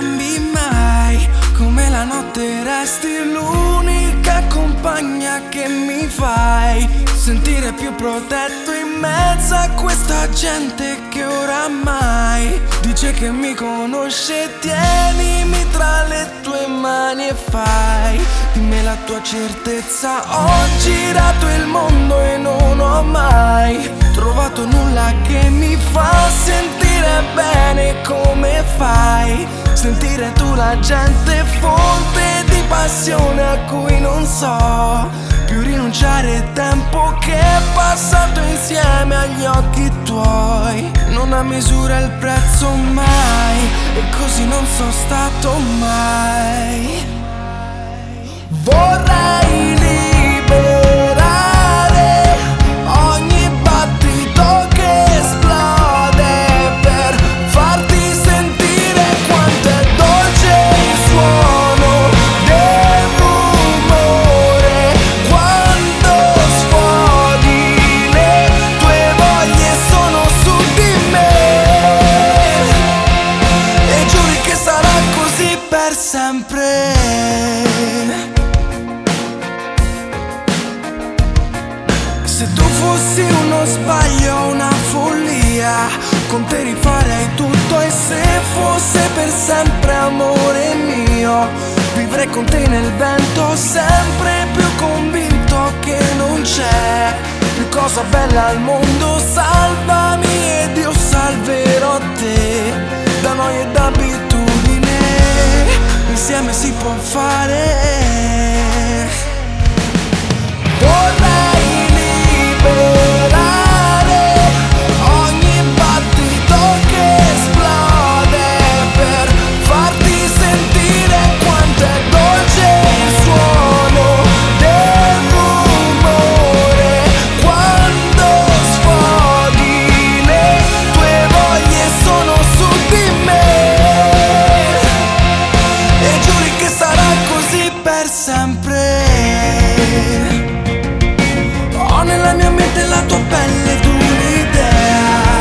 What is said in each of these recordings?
cambi mai, come la notte resti l'unica compagna che mi fai sentire più protetto in mezzo a questa gente che oramai dice che mi conosce. Tienimi tra le tue mani e fai di me la tua certezza. Ho girato il mondo e non ho mai trovato nulla che mi fa sentire bene come fai sentire tu la gente, fonte di passione a cui non so più rinunciare. Tempo che è passato insieme agli occhi tuoi non ha misura il prezzo mai, e così non sono stato mai. Vorrei liberare ogni battito che esplode per farti sentire quanto è dolce il suono del rumore quando sfoghi le tue voglie sono su di me, e giuri che sarà così per sempre. Se tu fossi uno sbaglio, una follia, con te rifarei tutto, e se fosse per sempre amore mio, vivrei con te nel vento, sempre più convinto che non c'è più cosa bella al mondo. Salvami ed io salverò te, da noia ed abitudine, insieme si può fare. Vorrei liberare ogni battito che esplode per farti sentire quanto è dolce il suono del rumore quando sfoghi le tue voglie sono su di me, e giuri che sarà così per sempre. Ho nella mia mente la tua pelle ed un'idea,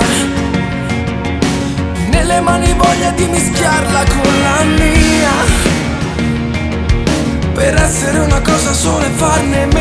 nelle mani voglia di mischiarla con la mia, per essere una cosa sola e farne